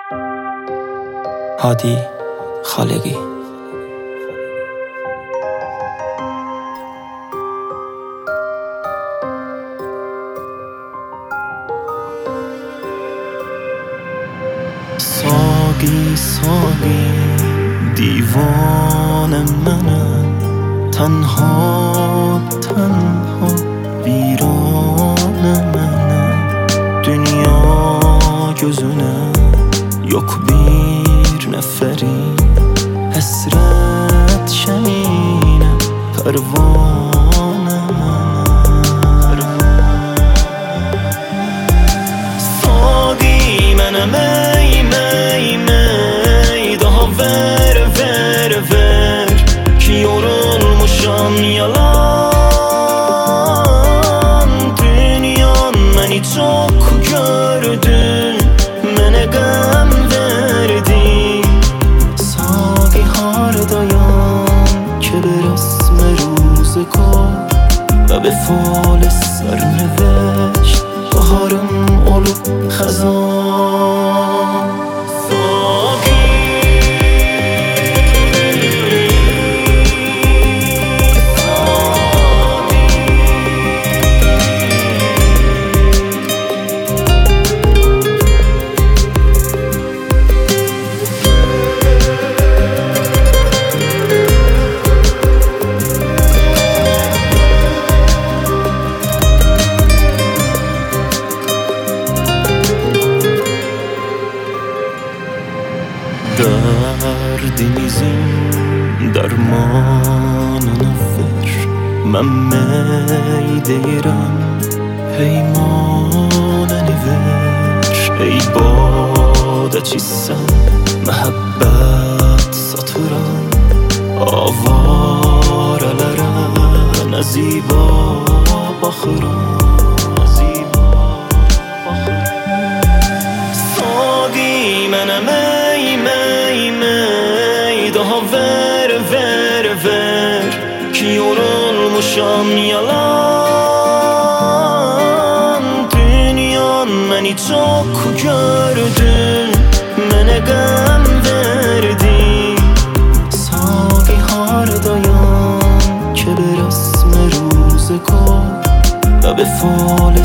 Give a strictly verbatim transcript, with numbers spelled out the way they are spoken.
هادی خالقی. ساقی ساقی دیوان منم، تنها تنها ویران منم. Dünya gözüne yok bir neferim, hasret şemine pervane منم. ساقی منم ای می می daha ver ver ver ki yorulmuşam yalan. Dünyan beni çok gördün, mənə qəm verdin. Saqi hardayam که به رسم روزگار و به فال سرنوشت baharım olup خزان. Derdimizin dermanını ver, mən mey deyirəm, peymanəni ver. Ey badəçisən, məhəbbət satıram, avarələrə nə ziba baxıram. Saqi mənəm ey می می daha ver ver ver ki yorulmuşam yalan. Dünyan beni çok gördün, mənə qəm verdin. Saqi hardayam که به رسم روزگار و به فال